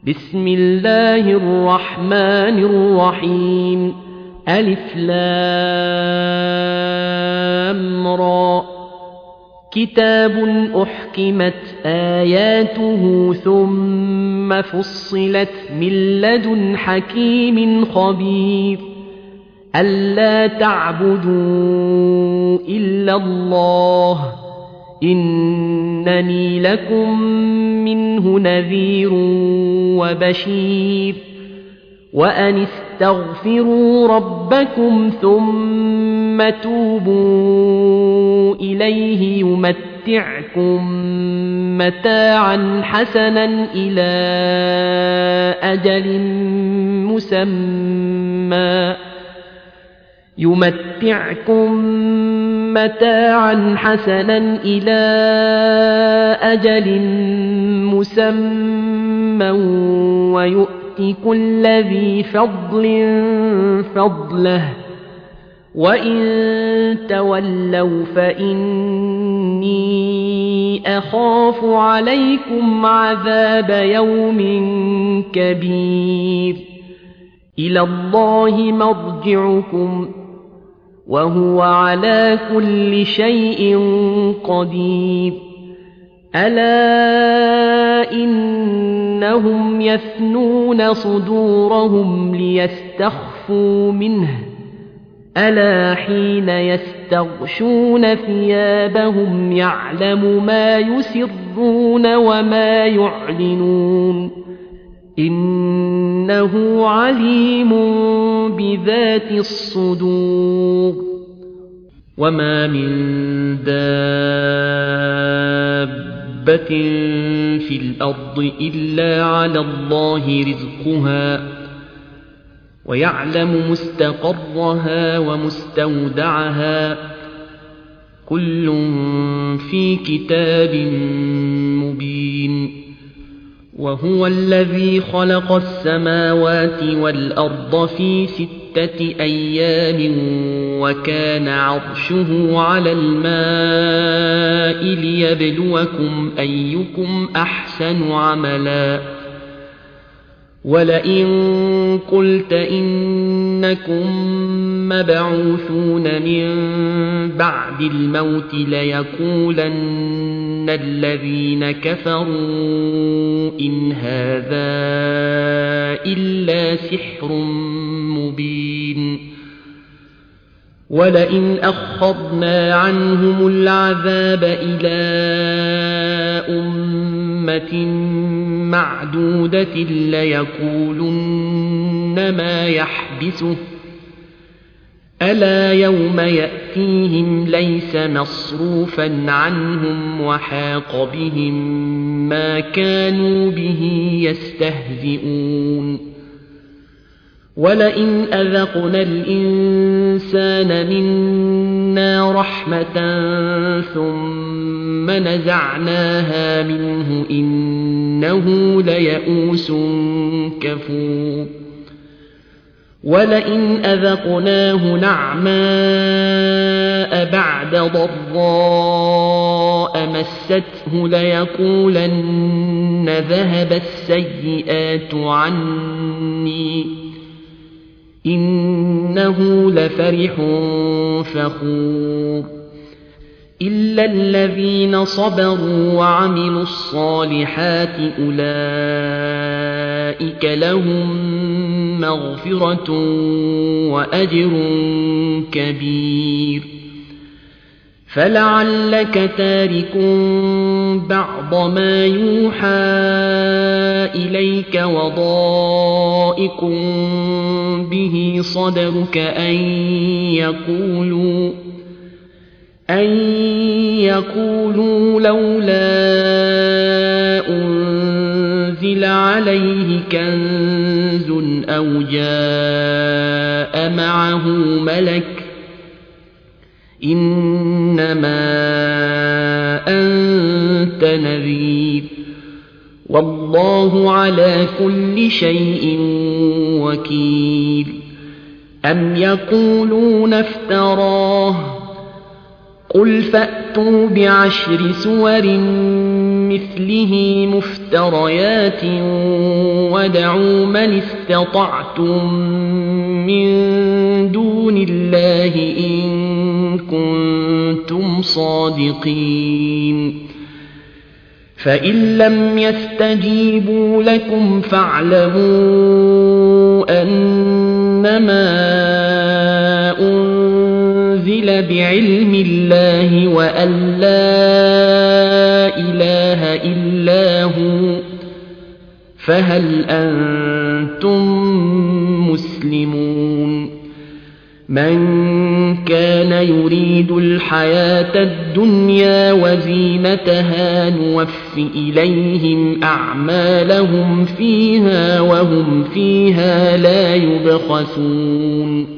بسم الله الرحمن الرحيم ألف لام را كتاب أحكمت آياته ثم فصلت من لدن حكيم خبير ألا تعبدوا إلا الله إنني لكم منه نذير وبشير وأن استغفروا ربكم ثم توبوا إليه يمتعكم متاعا حسنا إلى أجل مسمى ويؤتي كل ذي فضل فضله وإن تولوا فإني أخاف عليكم عذاب يوم كبير إلى الله مرجعكم وهو على كل شيء قدير ألا إنهم يثنون صدورهم ليستخفوا منه ألا حين يستغشون ثيابهم يعلم ما يسرون وما يعلنون إنه عليم بذات الصدور وما من دابة في الأرض إلا على الله رزقها ويعلم مستقرها ومستودعها كل في كتاب مبين وهو الذي خلق السماوات والأرض في 6 أيام وكان عرشه على الماء ليبلوكم أيكم أحسن عملا ولئن قلت إنكم مبعوثون من بعد الموت ليقولن الذين كفروا إن هذا إلا سحر مبين ولئن أخرنا عنهم العذاب إلى أمة معدودة ليقولن ما يحبسه ألا يوم يأتيهم ليس مصروفا عنهم وحاق بهم ما كانوا به يستهزئون ولئن أذقنا الإنسان منا رحمة ثم نزعناها منه إنه ليئوس كفور ولئن أذقناه نعماء بعد ضراء مسته ليقولن ذهب السيئات عني إنه لفرح فخور إلا الذين صبروا وعملوا الصالحات أولئك لهم مغفرة وأجر كبير فلعلك تارك بعض ما يوحى إليك وضائق به صدرك أن يقولوا لولا أنزل عليه كنز أو جاء معه ملك إنما أنت نذير والله على كل شيء وكيل أم يقولون افتراه قل فأتوا ب10 سور مثله مفتريات وادعوا من استطعتم من دون الله إن كنتم صادقين فإن لم يستجيبوا لكم فاعلموا أنما أنزل بعلم الله وأن لا إله إلا هو فهل أنتم مسلمون من كان يريد الحياة الدنيا وزينتها نوف إليهم أعمالهم فيها وهم فيها لا يبخسون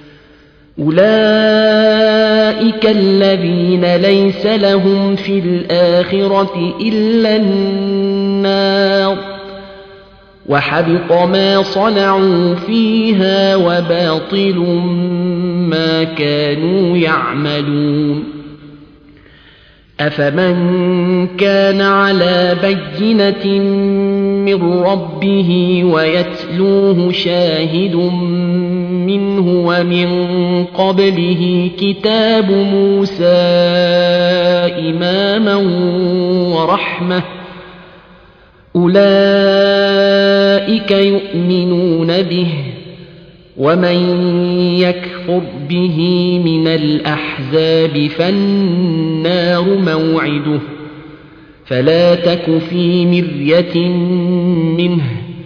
أولئك الذين ليس لهم في الآخرة إلا النار وحبط ما صنعوا فيها وباطل ما كانوا يعملون أفمن كان على بينة من ربه ويتلوه شاهد منه ومن قبله كتاب موسى إماما ورحمة أولئك يؤمنون به ومن يكفر به من الأحزاب فالنار موعده فلا تك في مرية منه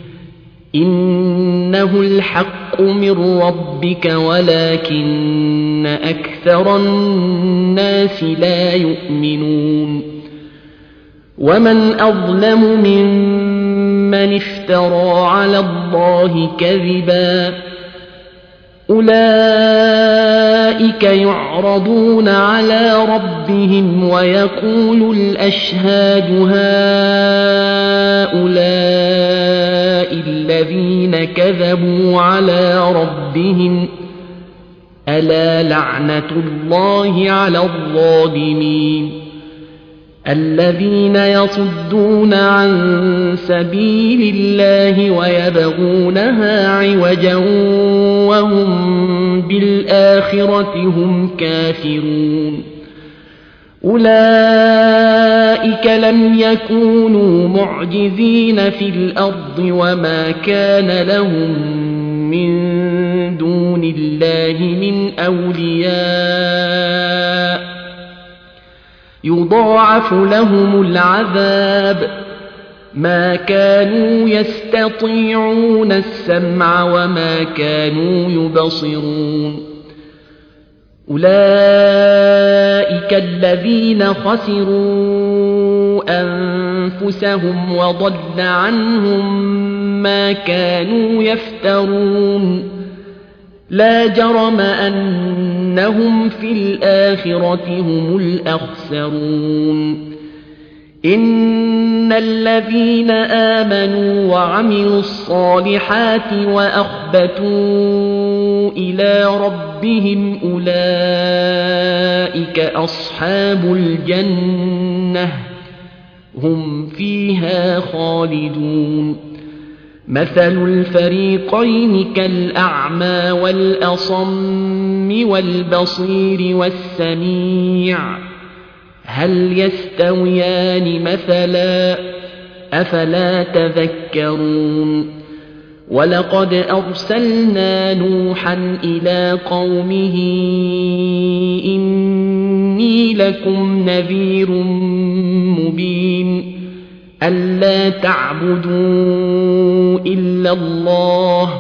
إنه الحق من ربك ولكن أكثر الناس لا يؤمنون ومن أظلم ممن افترى على الله كذبا أولئك يعرضون على ربهم ويقول الأشهاد هؤلاء الذين كذبوا على ربهم ألا لعنة الله على الظالمين الذين يصدون عن سبيل الله ويبغونها عوجا وهم بالآخرة هم كافرون أولئك لم يكونوا معجزين في الأرض وما كان لهم من دون الله من أولياء يضاعف لهم العذاب ما كانوا يستطيعون السمع وما كانوا يبصرون أولئك الذين خسروا أنفسهم وضل عنهم ما كانوا يفترون لا جرم أنهم في الآخرة هم الأخسرون إن الذين آمنوا وعملوا الصالحات وأخبتوا إلى ربهم أولئك أصحاب الجنة هم فيها خالدون مثل الفريقين كالأعمى والأصم والبصير والسميع هل يستويان مثلا أفلا تذكرون ولقد أرسلنا نوحا إلى قومه إني لكم نذير مبين ألا تعبدوا إلا الله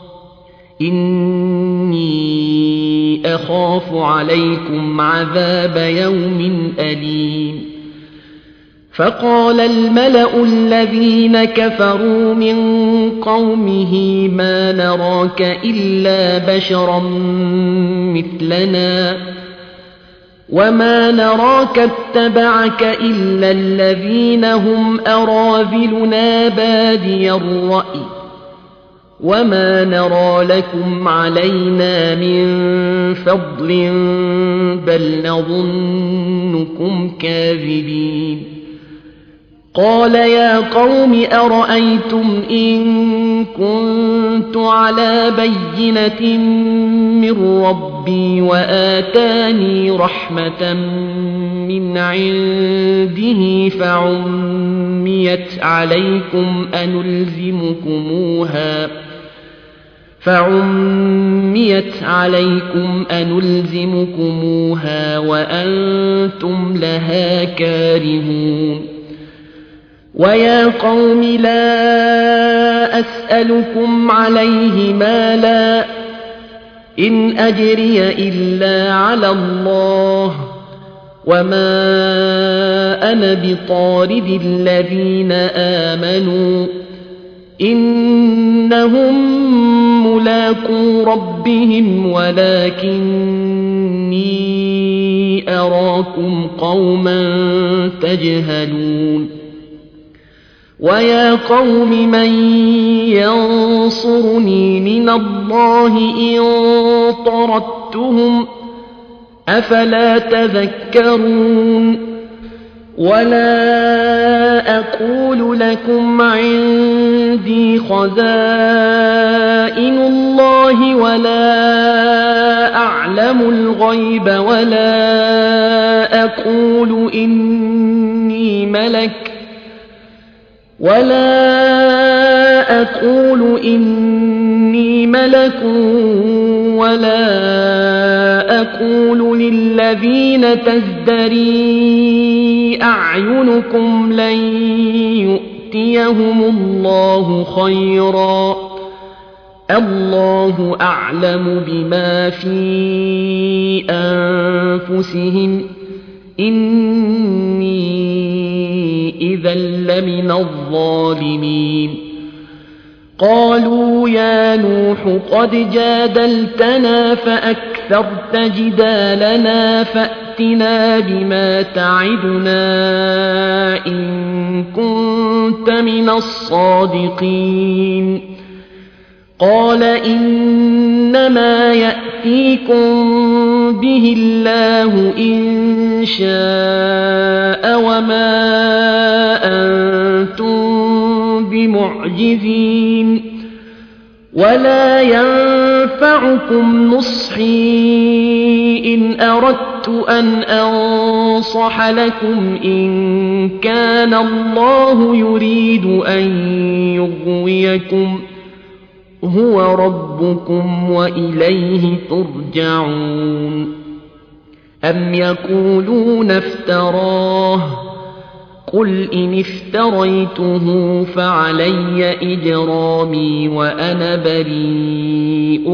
إني أخاف عليكم عذاب يوم أليم فقال الملأ الذين كفروا من قومه ما نراك إلا بشرا مثلنا وما نراك اتبعك إلا الذين هم أراذلنا بادي الرأي وما نرى لكم علينا من فضل بل نظنكم كاذبين قال يا قوم أرأيتم إن كنت على بينة من ربي وآتاني رحمة من عنده فعميت عليكم أنلزمكموها وأنتم لها كارهون ويا قوم لا أسألكم عليه مالا إن أجري إلا على الله وما أنا بطارد الذين آمنوا إنهم ملاقو ربهم ولكني أراكم قوما تجهلون ويا قوم من ينصرني من الله إن طردتهم أفلا تذكرون ولا أقول لكم عندي خزائن الله ولا أعلم الغيب ولا أقول إني ملك ولا أقول للذين تزدري أعينكم لن يؤتيهم الله خيرا الله أعلم بما في أنفسهم إني إذا لمن الظالمين قالوا يا نوح قد جادلتنا فأكثرت جدالنا فأتنا بما تعدنا إن كنت من الصادقين قال إنما يأتيكم به الله إن شاء وما أنتم بمعجزين ولا ينفعكم نصحي إن أردت أن أنصح لكم إن كان الله يريد أن يغويكم هو ربكم وإليه ترجعون أم يقولون افتراه قل إن افتريته فعلي إجرامي وأنا بريء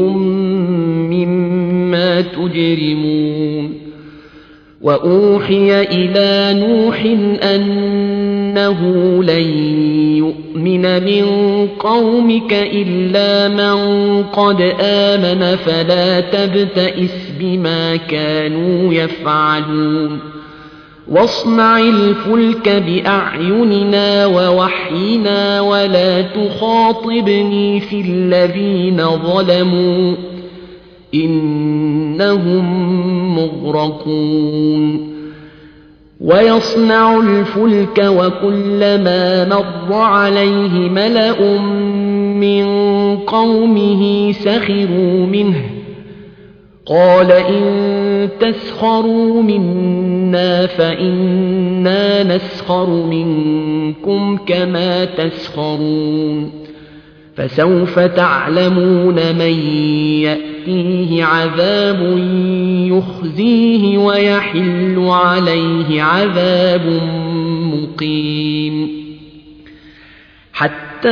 مما تجرمون وأوحي إلى نوح أنه لن يؤمن من قومك إلا من قد آمن فلا تبتئس بما كانوا يفعلون واصنع الفلك بأعيننا ووحينا ولا تخاطبني في الذين ظلموا إنهم مغرقون ويصنع الفلك وكلما مر عليه ملأ من قومه سخروا منه قال إن تسخروا منا فإنا نسخر منكم كما تسخرون فسوف تعلمون من يأتيه عذاب يخزيه ويحل عليه عذاب مقيم حتى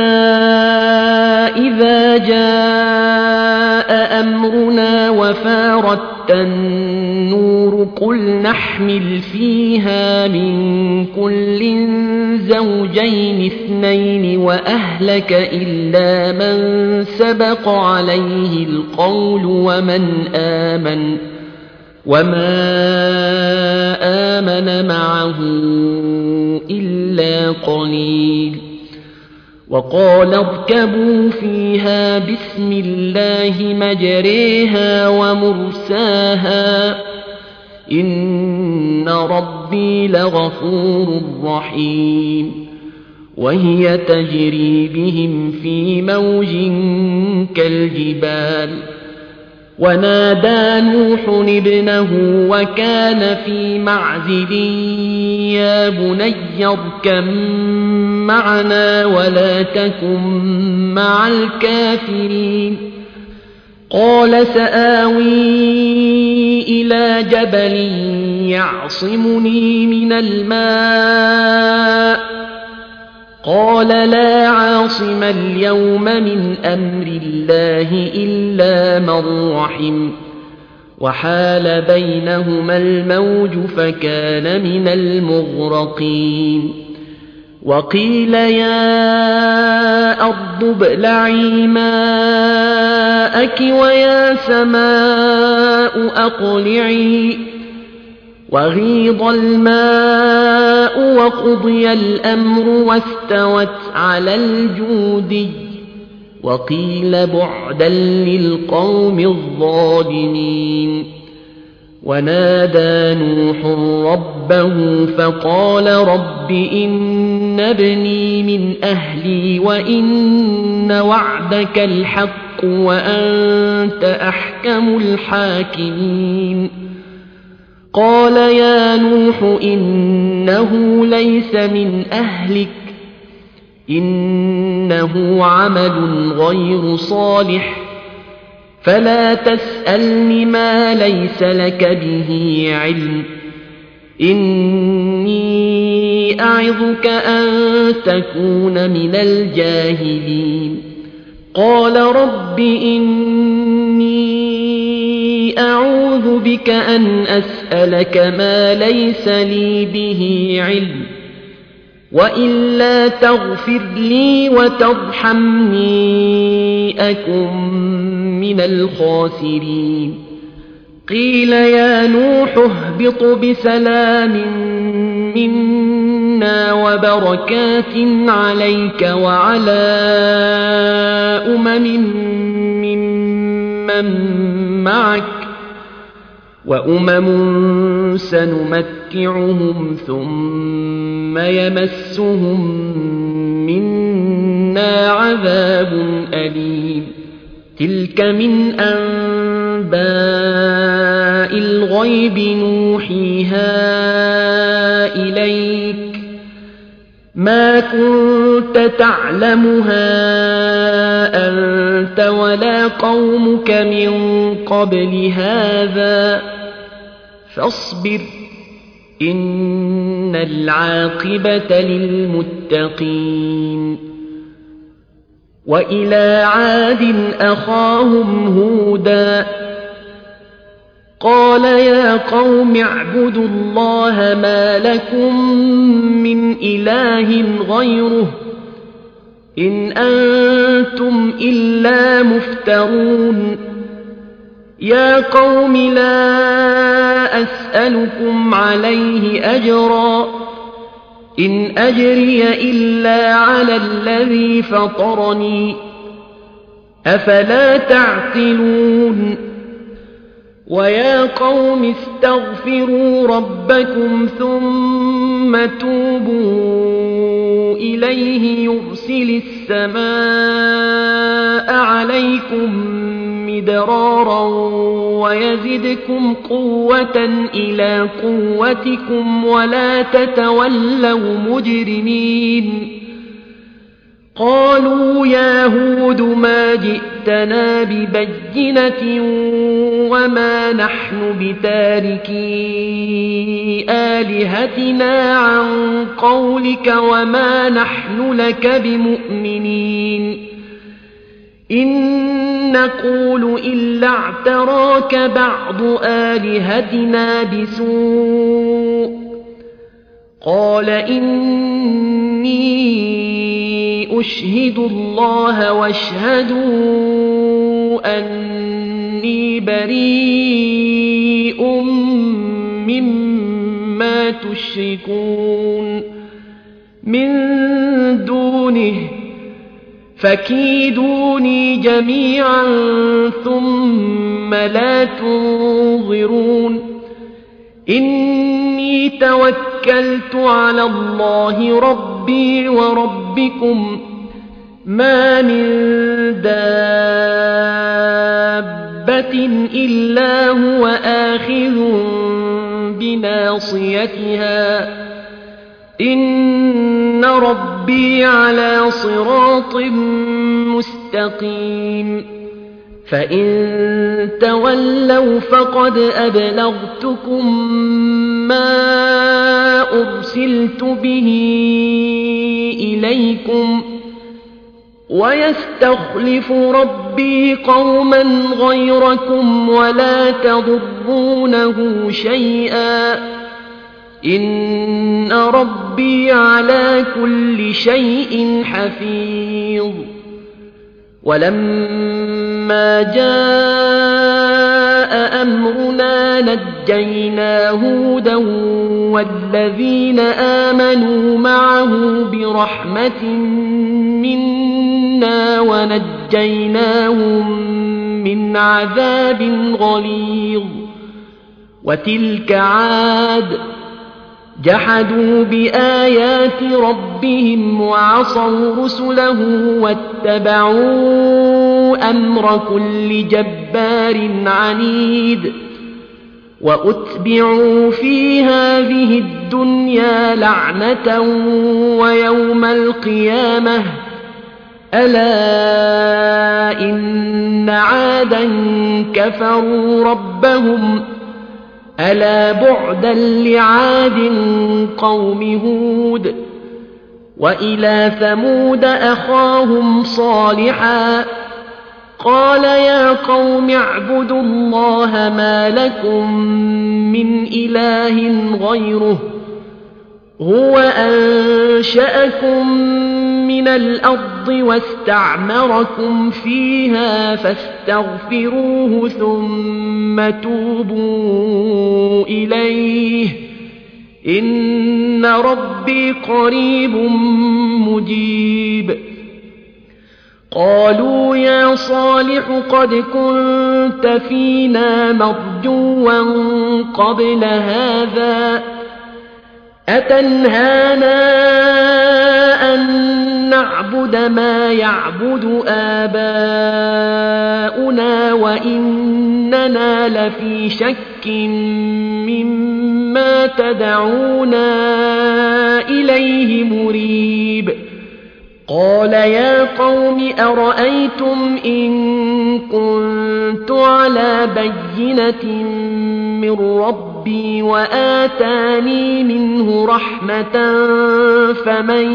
إذا جاء أمرنا وفارت النور قل نحمل فيها من كل زوجين اثنين وأهلك إلا من سبق عليه القول وما آمن معه إلا قليل وقال اركبوا فيها بسم الله مجريها ومرساها إن ربي لغفور رحيم وهي تجري بهم في موج كالجبال ونادى نوح ابنه وكان في معزل يا بني اركب معنا ولا تكن مع الكافرين قال سآوي إلى جبل يعصمني من الماء قال لا عاصم اليوم من أمر الله إلا من رحم وحال بينهما الموج فكان من المغرقين وقيل يا أرض ابلعي ماءك ويا سماء أقلعي وغيض الماء وقضي الأمر واستوت على الجودي وقيل بعدا للقوم الظالمين ونادى نوح ربه فقال رب إن ابني من أهلي وإن وعدك الحق وأنت أحكم الحاكمين قال يا نوح إنه ليس من أهلك إنه عمل غير صالح فلا تسألني ما ليس لك به علم إني أعظك أن تكون من الجاهلين قال رب إني أعوذ بك أن أسألك ما ليس لي به علم وإلا تغفر لي وترحمني أكن من الخاسرين قيل يا نوح اهبط بسلام منا وبركات عليك وعلى ممن معك وأمم سنمتعهم ثم يمسهم منا عذاب أليم تلك من أنباء الغيب نوحيها إليك ما كنت تعلمها أنت ولا قومك من قبل هذا فاصبر إن العاقبة للمتقين وإلى عاد أخاهم هودا قال يا قوم اعبدوا الله ما لكم من إله غيره إن أنتم إلا مفترون يا قوم لا أسألكم عليه أجرا إن أجري إلا على الذي فطرني أفلا تعقلون ويا قوم استغفروا ربكم ثم توبوا إليه يرسل السماء عليكم مدرارا ويزدكم قوة إلى قوتكم ولا تتولوا مجرمين قالوا يا هود ما جئتنا ببينة وما نحن بتاركي آلهتنا عن قولك وما نحن لك بمؤمنين إن نقول إلا اعتراك بعض آلهتنا بسوء قال إني أشهد الله واشهدوا أني بريء مما تشركون من دونه فكيدوني جميعا ثم لا تنظرون إني توكلت على الله رب ربي وربكم ما من دابة إلا هو آخذ بناصيتها إن ربي على صراط مستقيم فإن تولوا فقد أبلغتكم ما أرسلت به إليكم ويستخلف ربي قوما غيركم ولا تضرونه شيئا إن ربي على كل شيء حفيظ ولما جاء أمرنا نجينا هودا والذين آمنوا معه برحمة منا ونجيناهم من عذاب غليظ وتلك عاد جحدوا بآيات ربهم وعصوا رسله واتبعوا أمر كل جبار عنيد وأتبعوا في هذه الدنيا لعنة ويوم القيامة ألا إن عادا كفروا ربهم ألا بعدا لعاد قوم هود وإلى ثمود أخاهم صالحا قال يا قوم اعبدوا الله ما لكم من إله غيره هو أنشأكم من الأرض واستعمركم فيها فاستغفروه ثم توبوا إليه إن ربي قريب مجيب قالوا يا صالح قد كنت فينا مرجوا قبل هذا أتنهانا أن نعبد ما يعبد آباؤنا وإننا لفي شك مما تدعونا إليه مريب قال يا قوم أرأيتم إن كنت على بينة من ربي وآتاني منه رحمة فمن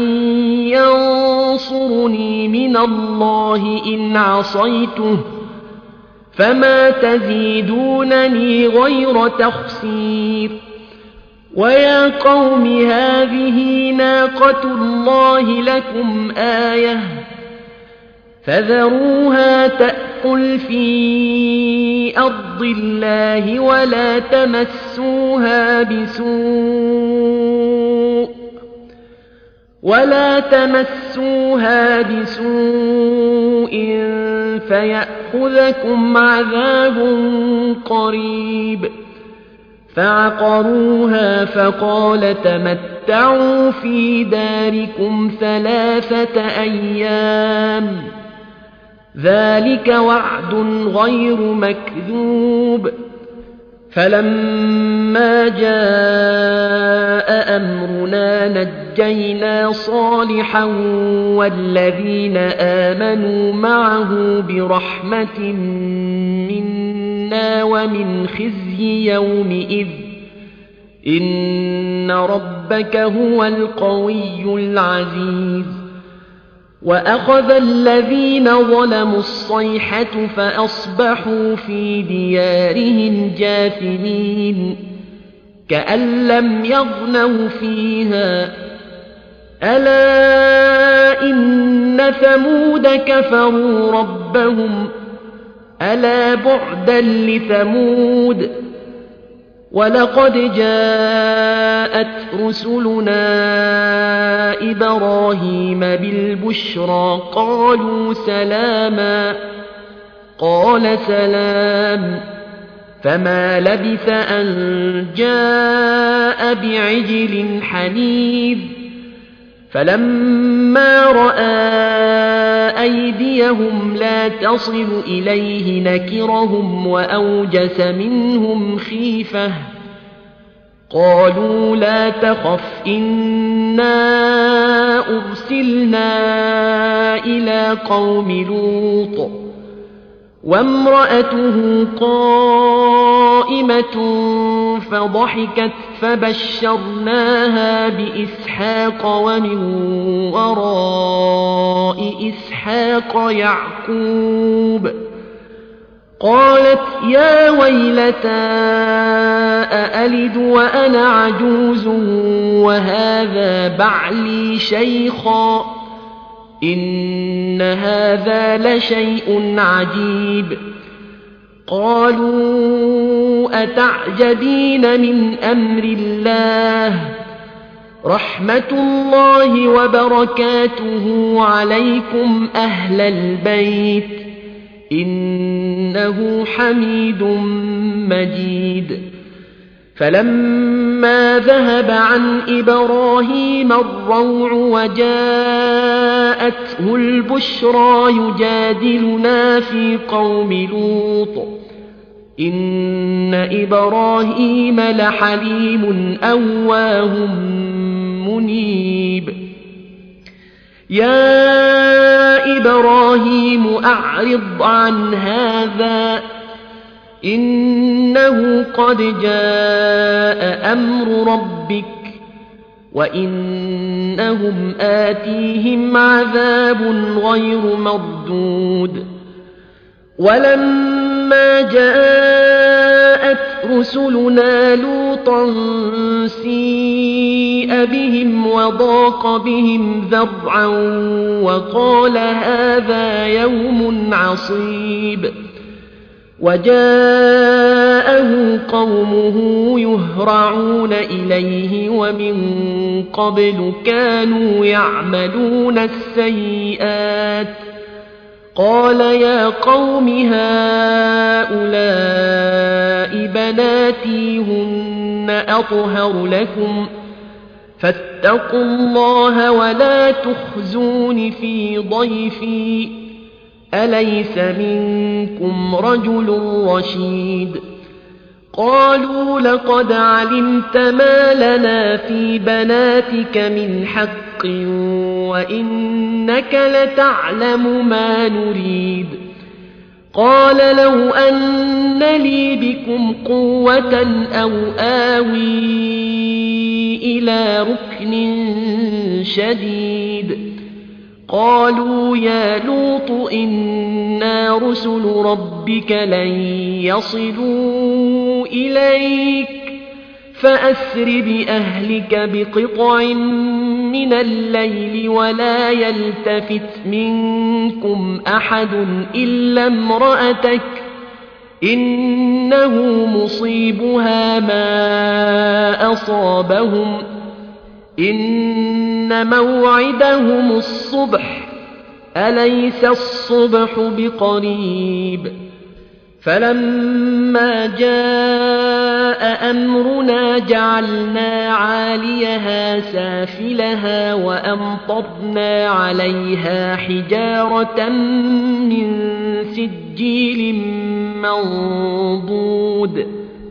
ينصرني من الله إن عصيته فما تزيدونني غير تخسير ويا قوم هذه ناقة الله لكم آية فذروها تأكل في أرض الله ولا تمسوها بسوء فيأخذكم عذاب قريب فعقروها فقال تمتعوا في داركم 3 أيام ذلك وعد غير مكذوب فلما جاء أمرنا نجينا صالحا والذين آمنوا معه برحمة منا ومن خزي يومئذ إن ربك هو القوي العزيز وأخذ الذين ظلموا الصيحة فأصبحوا في ديارهم جاثمين كأن لم يغنوا فيها ألا إن ثمود كفروا ربهم ألا بعدا لثمود ولقد جاءت رسلنا إبراهيم بالبشرى قالوا سلاما قال سلام فما لبث أن جاء بعجل حنيذ فلما رأى أيديهم لا تصل إليه نكرهم وأوجس منهم خيفة قالوا لا تخف إنا أرسلنا إلى قوم لوط وامرأته قائمة فضحكت فبشرناها بإسحاق ومن وراء إسحاق يعقوب قالت يا ويلتى أألد وأنا عجوز وهذا بعلي شيخا إن هذا لشيء عجيب قالوا أتعجبين من أمر الله رحمة الله وبركاته عليكم أهل البيت إنه حميد مجيد فلما ذهب عن إبراهيم الروع وجاءته البشرى يجادلنا في قوم لوط إن إبراهيم لحليم أواه منيب يا إبراهيم أعرض عن هذا إنه قد جاء أمر ربك وإنهم آتيهم عذاب غير مردود ولما جاءت رسلنا لوطا سيء بهم وضاق بهم ذرعا وقال هذا يوم عصيب وجاءه قومه يهرعون إليه ومن قبل كانوا يعملون السيئات قال يا قوم هؤلاء بناتي هن أطهر لكم فاتقوا الله ولا تخزون في ضيفي أليس منكم رجل رشيد قالوا لقد علمت ما لنا في بناتك من حق وإنك لتعلم ما نريد قال لو أن لي بكم قوة أو آوي إلى ركن شديد قالوا يا لوط إنا رسل ربك لن يصلوا إليك فأسر بأهلك بقطع من الليل ولا يلتفت منكم أحد إلا امرأتك إنه مصيبها ما أصابهم إن موعدهم الصبح أليس الصبح بقريب فلما جاء أمرنا جعلنا عاليها سافلها وأمطرنا عليها حجارة من سجيل منضود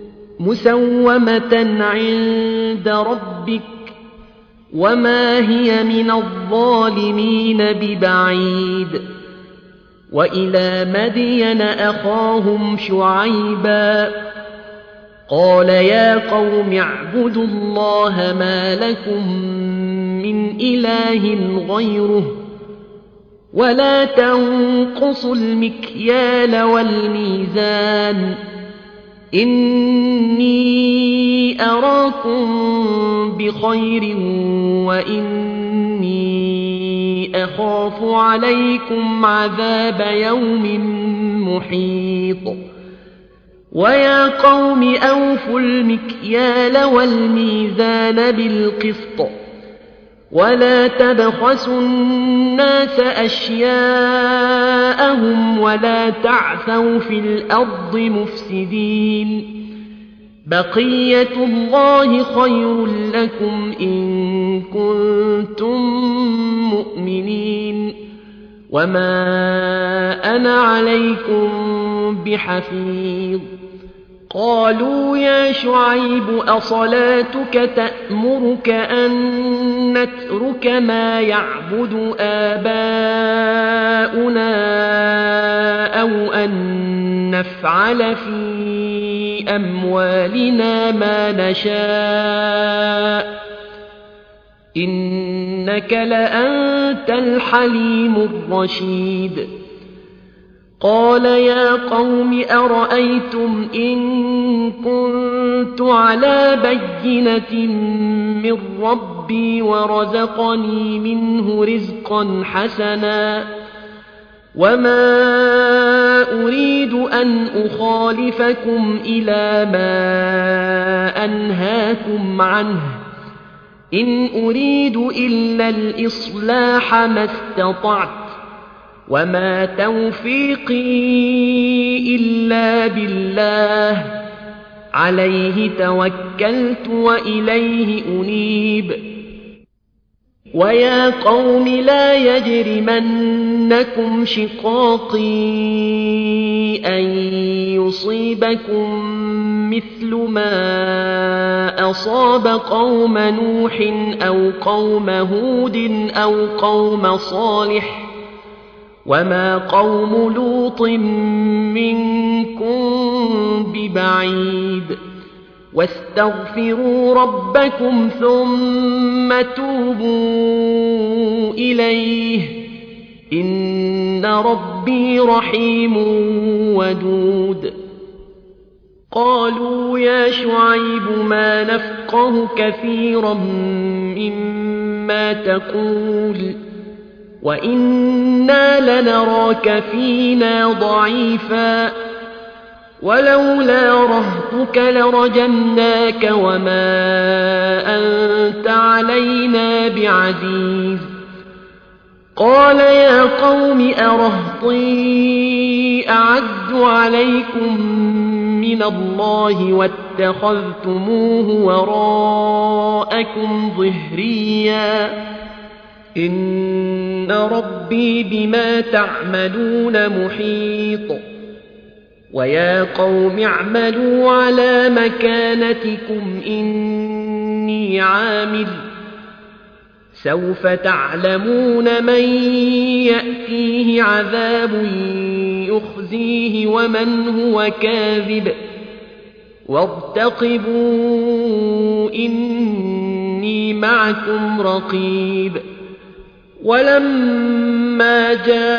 مسومة عند ربك وما هي من الظالمين ببعيد وإلى مدين أخاهم شعيبا قال يا قوم اعبدوا الله ما لكم من إله غيره ولا تنقصوا المكيال والميزان إني أراكم بخير وإني أخاف عليكم عذاب يوم محيط ويا قوم أوفوا المكيال والميزان بالقسط ولا تبخسوا الناس أشياءهم ولا تعثوا في الأرض مفسدين بقية الله خير لكم إن كنتم مؤمنين وما أنا عليكم بحفيظ قالوا يا شعيب أصلاتك تأمرك أن نترك ما يعبد آباؤنا أو أن نفعل في أموالنا ما نشاء إنك لأنت الحليم الرشيد قال يا قوم أرأيتم إن كنت على بينة من ربي ورزقني منه رزقا حسنا وما أريد أن أخالفكم إلى ما أنهاكم عنه إن أريد إلا الإصلاح ما استطعت وما توفيقي إلا بالله عليه توكلت وإليه أنيب ويا قوم لا يجرمنكم شقاقي أن يصيبكم مثل ما أصاب قوم نوح أو قوم هود أو قوم صالح وما قوم لوط منكم ببعيد واستغفروا ربكم ثم توبوا إليه إن ربي رحيم ودود قالوا يا شعيب ما نفقه كثيرا مما تقول وإنا لنراك فينا ضعيفا ولولا رهطك لرجمناك وما أنت علينا بعزيز قال يا قوم أرهطي أعز عليكم من الله واتخذتموه وراءكم ظهريا إن ربي بما تعملون محيط ويا قوم اعملوا على مكانتكم إني عامل سوف تعلمون من يأتيه عذاب يخزيه ومن هو كاذب وارتقبوا إني معكم رقيب ولما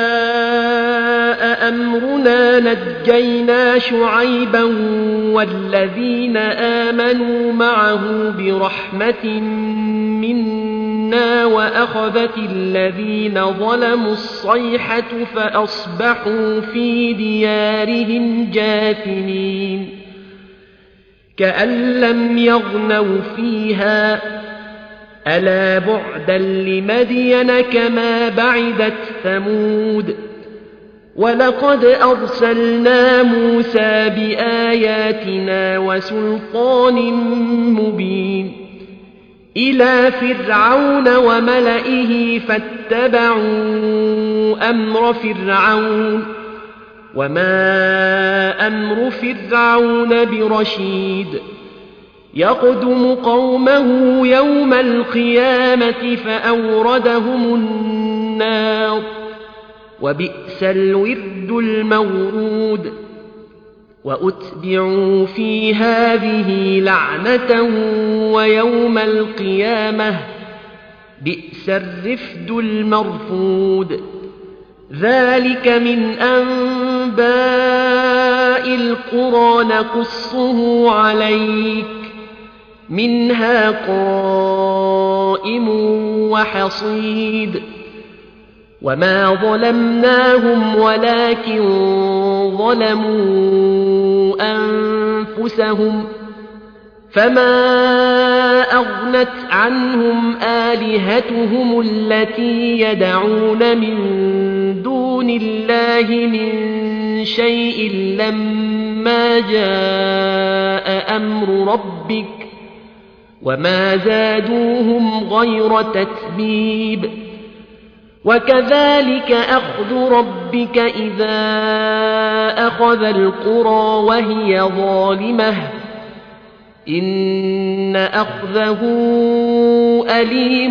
جاء أمرنا نجينا شعيبا والذين آمنوا معه برحمة منا وأخذت الذين ظلموا الصيحة فأصبحوا في ديارهم جاثمين كأن لم يغنوا فيها ألا بعدا لمدين كما بعدت ثمود ولقد أرسلنا موسى بآياتنا وسلطان مبين إلى فرعون وملئه فاتبعوا أمر فرعون وما أمر فرعون برشيد يقدم قومه يوم القيامة فأوردهم النار وبئس الورد المورود وأتبعوا في هذه لعنة ويوم القيامة بئس الرفد المرفود ذلك من أنباء القرى نقصه عليك منها قائم وحصيد وما ظلمناهم ولكن ظلموا أنفسهم فما أغنت عنهم آلهتهم التي يدعون من دون الله من شيء لما جاء أمر ربك وما زادوهم غير تتبيب وكذلك أخذ ربك إذا أخذ القرى وهي ظالمة إن أخذه أليم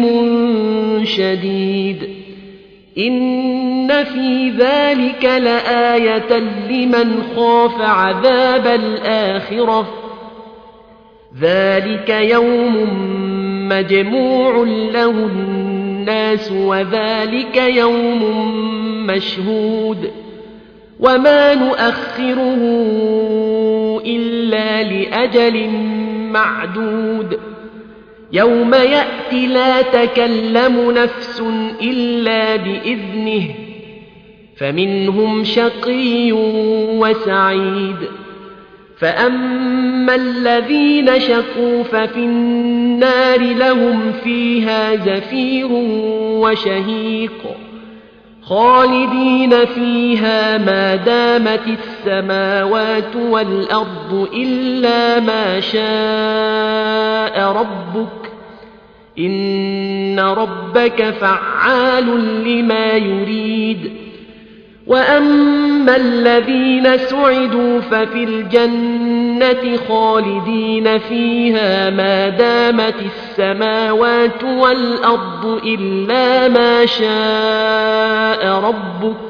شديد إن في ذلك لآية لمن خاف عذاب الآخرة ذلك يوم مجموع له الناس وذلك يوم مشهود وما نؤخره إلا لأجل معدود يوم يأتي لا تكلم نفس إلا بإذنه فمنهم شقي وسعيد فأما الذين شقوا ففي النار لهم فيها زفير وشهيق خالدين فيها ما دامت السماوات والأرض إلا ما شاء ربك إن ربك فعال لما يريد وأما الذين سعدوا ففي الجنة خالدين فيها ما دامت السماوات والأرض إلا ما شاء ربك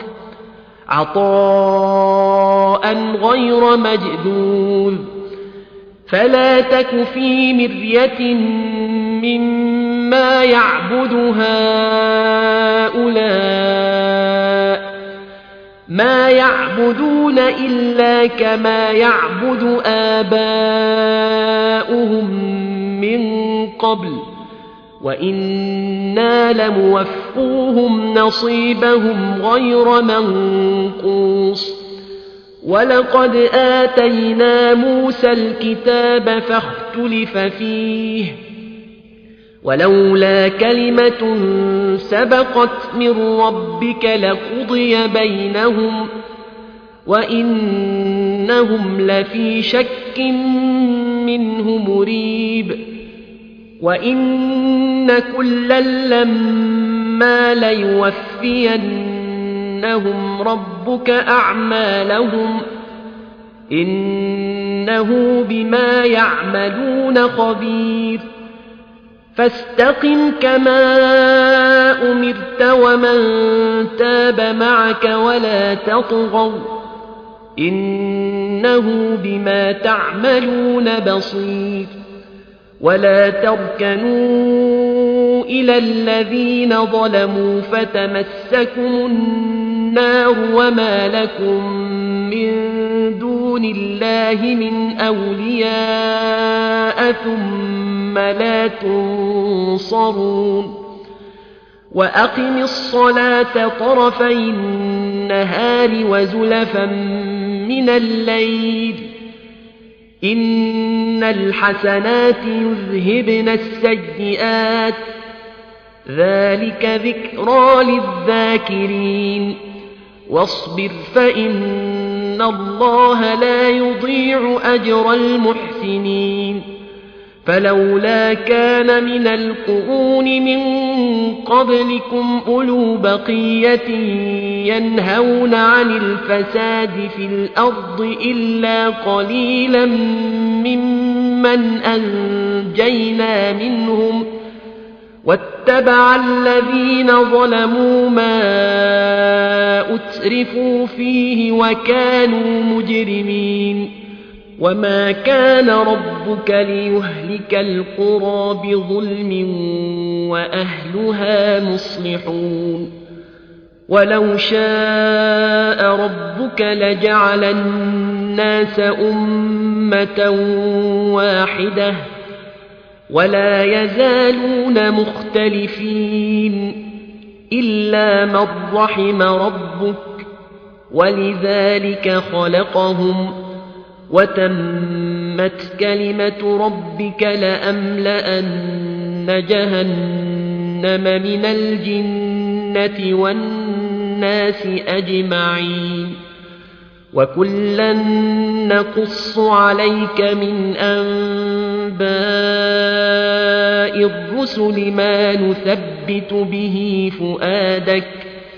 عطاء غير مجذوذ فلا تك في مرية مما يعبد هؤلاء ما يعبدون إلا كما يعبد آباؤهم من قبل وإنا لموفوهم نصيبهم غير منقوص ولقد آتينا موسى الكتاب فاختلف فيه ولولا كلمة سبقت من ربك لقضي بينهم وإنهم لفي شك منه مريب وإن كلا لما ليوفينهم ربك أعمالهم إنه بما يعملون خبير فاستقم كما أمرت ومن تاب معك ولا تطغوا إنه بما تعملون بصير ولا تركنوا إلى الذين ظلموا فتمسكم النار وما لكم من دون الله من أولياء ثم لا تنصرون وأقم الصلاة طرفي النهار وزلفا من الليل إن الحسنات يذهبن السيئات ذلك ذكرى للذاكرين واصبر فإن الله لا يضيع أجر المحسنين فلولا كان من القرون من قبلكم أولو بقية ينهون عن الفساد في الأرض إلا قليلا ممن أنجينا منهم واتبع الذين ظلموا ما أترفوا فيه وكانوا مجرمين وما كان ربك ليهلك القرى بظلم وأهلها مصلحون ولو شاء ربك لجعل الناس أمة واحدة ولا يزالون مختلفين إلا من رحم ربك ولذلك خلقهم وتمت كلمة ربك لأملأن جهنم من الجنة والناس أجمعين وكلا نقص عليك من أنباء الرسل ما نثبت به فؤادك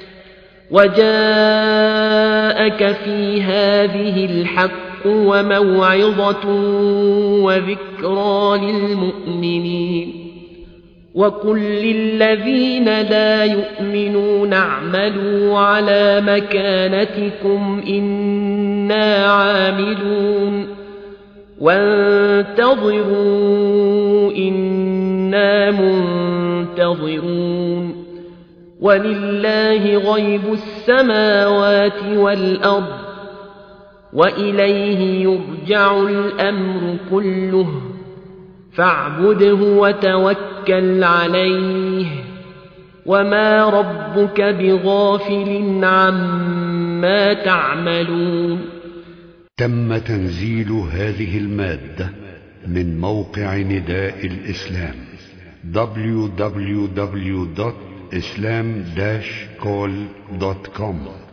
وجاءك في هذه الحق وموعظة وذكرى للمؤمنين وقل للذين لا يؤمنون اعملوا على مكانتكم إنا عاملون وانتظروا إنا منتظرون ولله غيب السماوات والأرض وإليه يرجع الأمر كله فاعبده وتوكل عليه وما ربك بغافل عما تعملون. تم تنزيل هذه المادة من موقع نداء الإسلام www.islam-call.com